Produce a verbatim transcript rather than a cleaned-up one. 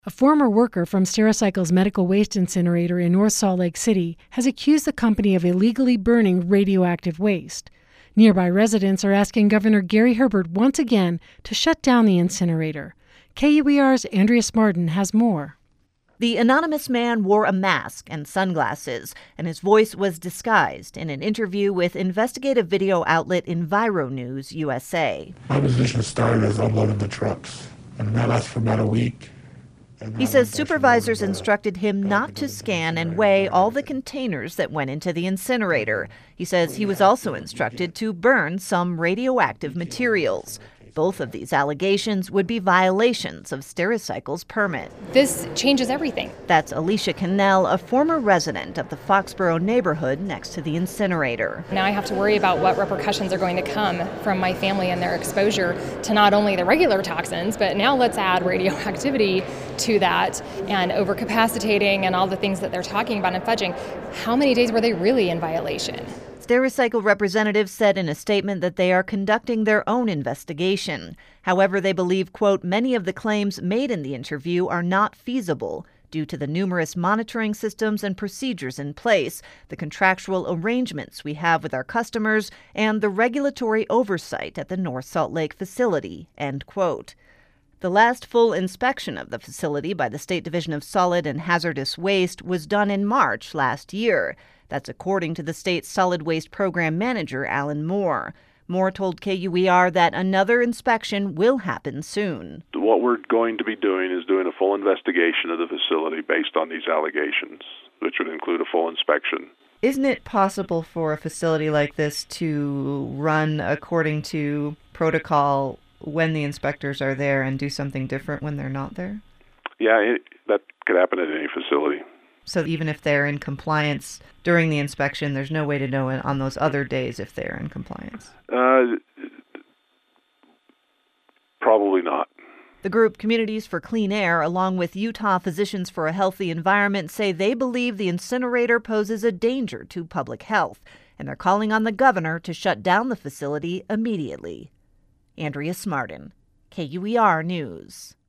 A former worker from Stericycle's medical waste incinerator in North Salt Lake City has accused the company of illegally burning radioactive waste. Nearby residents are asking Governor Gary Herbert once again to shut down the incinerator. K U E R's Andrea Smartin has more. The anonymous man wore a mask and sunglasses, and his voice was disguised in an interview with investigative video outlet EnviroNews U S A. My position started as unloading the trucks, and that lasted for about a week. He says supervisors instructed him not to scan and weigh all the containers that went into the incinerator. He says he was also instructed to burn some radioactive materials. Both of these allegations would be violations of Stericycle's permit. This changes everything. That's Alicia Cannell, a former resident of the Foxborough neighborhood next to the incinerator. Now I have to worry about what repercussions are going to come from my family and their exposure to not only the regular toxins, but now let's add radioactivity to that and overcapacitating and all the things that they're talking about and fudging. How many days were they really in violation? Stericycle representatives said in a statement that they are conducting their own investigation. However, they believe, quote, many of the claims made in the interview are not feasible due to the numerous monitoring systems and procedures in place, the contractual arrangements we have with our customers, and the regulatory oversight at the North Salt Lake facility, end quote. The last full inspection of the facility by the State Division of Solid and Hazardous Waste was done in March last year. That's according to the state's solid waste program manager, Alan Moore. Moore told K U E R that another inspection will happen soon. What we're going to be doing is doing a full investigation of the facility based on these allegations, which would include a full inspection. Isn't it possible for a facility like this to run according to protocol when the inspectors are there and do something different when they're not there? Yeah, it, that could happen at any facility. So even if they're in compliance during the inspection, there's no way to know on those other days if they're in compliance? Uh, probably not. The group Communities for Clean Air, along with Utah Physicians for a Healthy Environment, say they believe the incinerator poses a danger to public health, and they're calling on the governor to shut down the facility immediately. Andrea Smartin, K U E R News.